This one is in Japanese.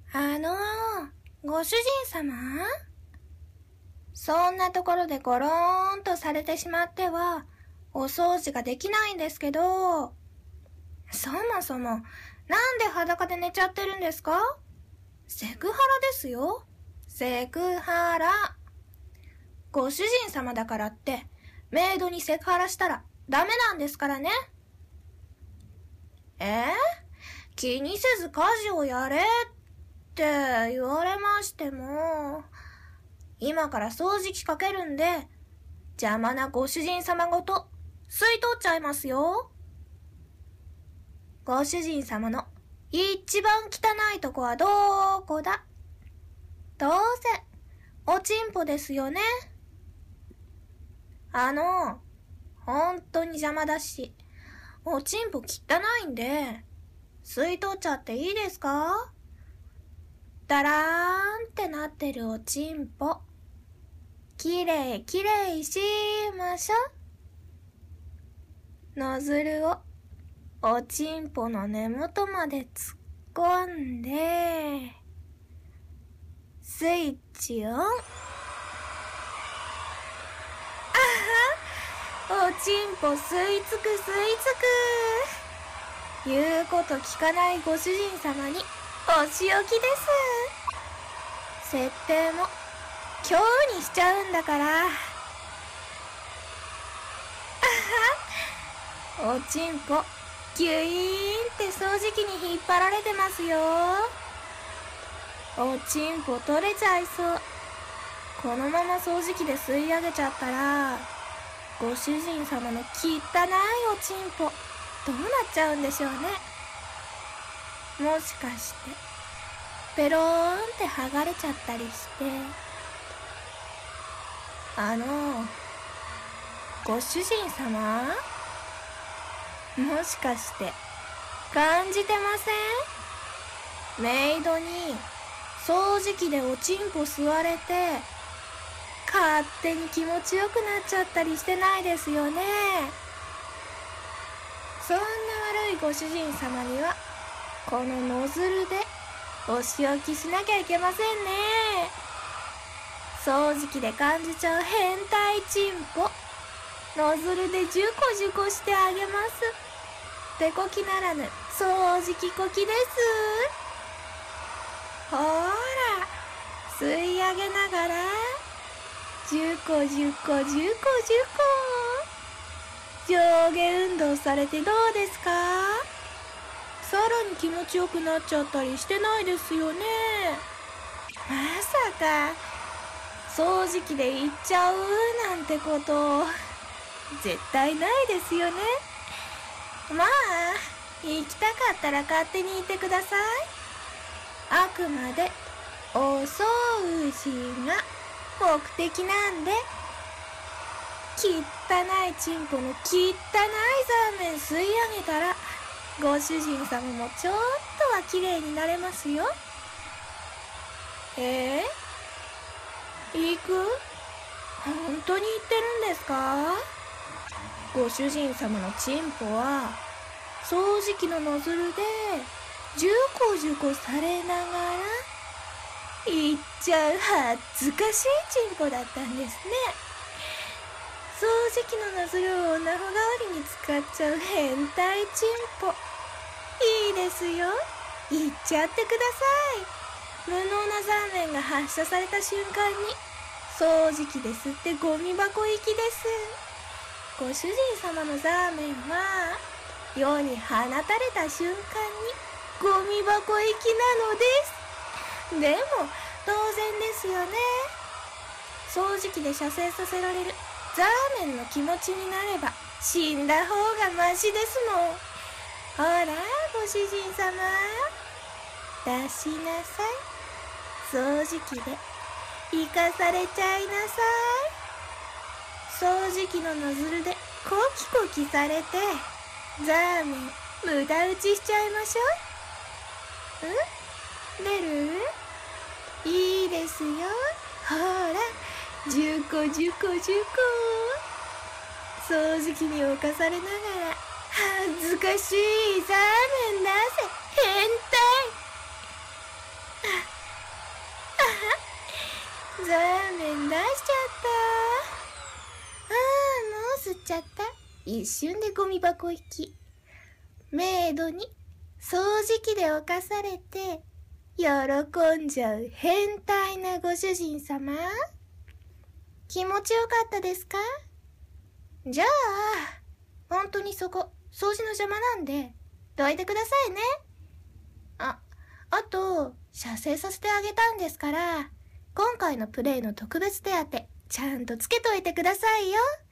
ご主人様？そんなところでゴローンとされてしまっては、お掃除ができないんですけど、そもそも、なんで裸で寝ちゃってるんですか？セクハラですよ。セクハラ。ご主人様だからって、メイドにセクハラしたらダメなんですからね。気にせず家事をやれって言われましても、今から掃除機かけるんで、邪魔なご主人様ごと吸い取っちゃいますよ。ご主人様の一番汚いとこはどこだ？どうせ、おちんぽですよね。本当に邪魔だし、おちんぽ汚いんで、吸い取っちゃっていいですか？だらーんってなってるおちんぽ、きれいきれいしましょ。ノズルをおちんぽの根元まで突っ込んで、スイッチオン。おちんぽ吸い付く吸い付く。言うこと聞かないご主人様にお仕置きです。設定も今日にしちゃうんだから。おちんぽギュイーンって掃除機に引っ張られてますよ。おちんぽ取れちゃいそう。このまま掃除機で吸い上げちゃったら、ご主人様の汚いおちんぽどうなっちゃうんでしょうね。もしかしてペローンって剥がれちゃったりして。ご主人様？もしかして感じてません？メイドに掃除機でおちんぽ吸われて勝手に気持ちよくなっちゃったりしてないですよね。そんな悪いご主人様にはこのノズルでお仕置きしなきゃいけませんね。掃除機で感じちゃう変態チンポ、ノズルでジュコジュコしてあげます。手こきならぬ掃除機こきです。ほーら、吸い上げながらジュコジュコジュコジュコ、上下運動されてどうですか？さらに気持ちよくなっちゃったりしてないですよね。まさか掃除機で行っちゃうなんてこと絶対ないですよね。まあ行きたかったら勝手に行ってください。あくまでお掃除が目的なんで。汚いチンポの汚いザーメン吸い上げたらご主人様もちょっとは綺麗になれますよ。行く？本当に言ってるんですか？ご主人様のチンポは掃除機のノズルでジュコジュコされながらいっちゃう恥ずかしいチンポだったんですね。掃除機のノズルをオナホ代わりに使っちゃう変態チンポ。いいですよ。言っちゃってください。無能なザーメンが発射された瞬間に掃除機で吸ってゴミ箱行きです。ご主人様のザーメンは世に放たれた瞬間にゴミ箱行きなのです。でも当然ですよね。掃除機で射精させられるザーメンの気持ちになれば死んだ方がマシですもん。ほらご主人様、出しなさい。掃除機で生かされちゃいなさい。掃除機のノズルでコキコキされてザーメン無駄打ちしちゃいましょう。出る？いいですよ。ほらジュコジュコジュコ。掃除機に侵されながら恥ずかしいザーメンなぜ変態。 残念、出しちゃった。もう吸っちゃった。一瞬でゴミ箱行き。メイドに掃除機で侵されて、喜んじゃう変態なご主人様。気持ちよかったですか？じゃあ、本当にそこ、掃除の邪魔なんで、どいてくださいね。あと、射精させてあげたんですから、今回のプレイの特別手当、ちゃんとつけといてくださいよ。